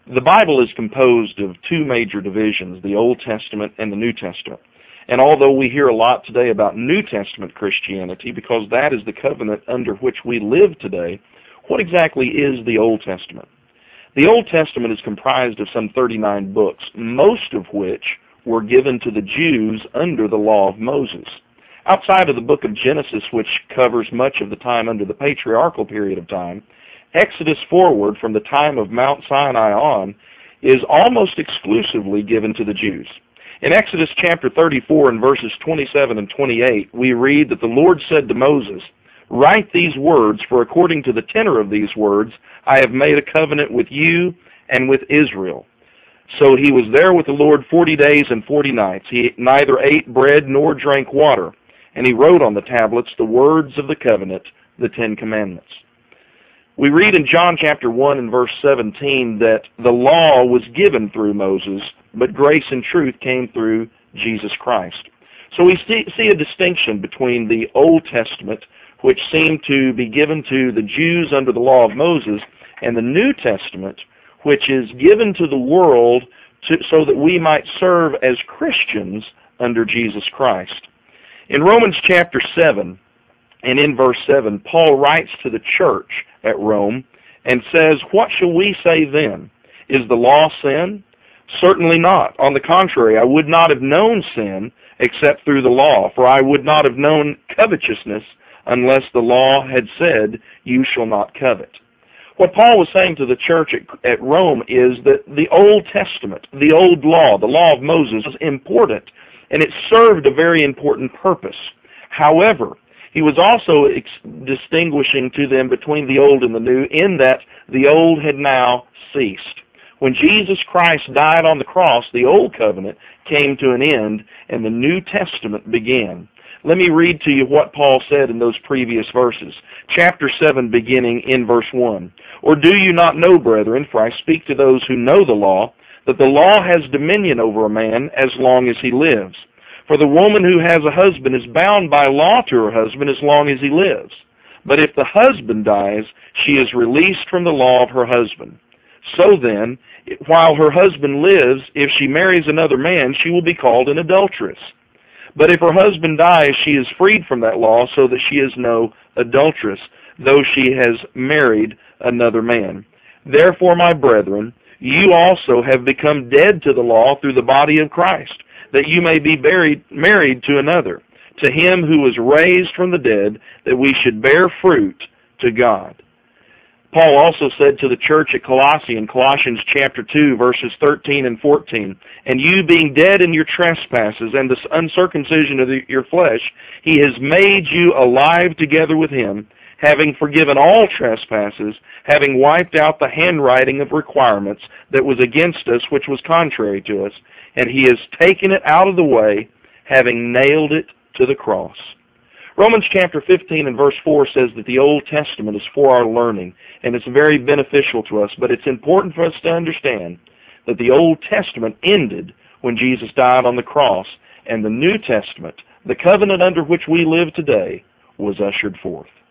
The Bible is composed of two major divisions, the Old Testament and the New Testament. And although we hear a lot today about New Testament Christianity, because that is the covenant under which we live today, what exactly is the Old Testament? The Old Testament is comprised of some 39 books, most of which were given to the Jews under the law of Moses. Outside of the book of Genesis, which covers much of the time under the patriarchal period of time, Exodus forward from the time of Mount Sinai on is almost exclusively given to the Jews. In Exodus chapter 34 and verses 27 and 28, we read that the Lord said to Moses, "Write these words, for according to the tenor of these words, I have made a covenant with you and with Israel." So he was there with the Lord 40 days and 40 nights. He neither ate bread nor drank water. And he wrote on the tablets the words of the covenant, the 10 Commandments. We read in John chapter 1 and verse 17 that the law was given through Moses, but grace and truth came through Jesus Christ. So we see a distinction between the Old Testament, which seemed to be given to the Jews under the law of Moses, and the New Testament, which is given to the world so that we might serve as Christians under Jesus Christ. In Romans chapter 7 and in verse 7, Paul writes to the church at Rome and says, "What shall we say then? Is the law sin? Certainly not. On the contrary, I would not have known sin except through the law, for I would not have known covetousness unless the law had said, 'You shall not covet.'" What Paul was saying to the church at Rome is that the Old Testament, the old law, the law of Moses, was important, and it served a very important purpose. However, he was also distinguishing to them between the old and the new in that the old had now ceased. When Jesus Christ died on the cross, the old covenant came to an end and the New Testament began. Let me read to you what Paul said in those previous verses. Chapter 7, beginning in verse 1. "Or do you not know, brethren, for I speak to those who know the law, that the law has dominion over a man as long as he lives? For the woman who has a husband is bound by law to her husband as long as he lives. But if the husband dies, she is released from the law of her husband. So then, while her husband lives, if she marries another man, she will be called an adulteress. But if her husband dies, she is freed from that law, so that she is no adulteress, though she has married another man. Therefore, my brethren, you also have become dead to the law through the body of Christ, that you may be married to another, to him who was raised from the dead, that we should bear fruit to God." Paul also said to the church at Colossae in Colossians chapter 2, verses 13 and 14, "And you being dead in your trespasses and the uncircumcision of your flesh, he has made you alive together with him, having forgiven all trespasses, having wiped out the handwriting of requirements that was against us, which was contrary to us, and he has taken it out of the way, having nailed it to the cross." Romans chapter 15 and verse 4 says that the Old Testament is for our learning, and it's very beneficial to us, but it's important for us to understand that the Old Testament ended when Jesus died on the cross, and the New Testament, the covenant under which we live today, was ushered forth.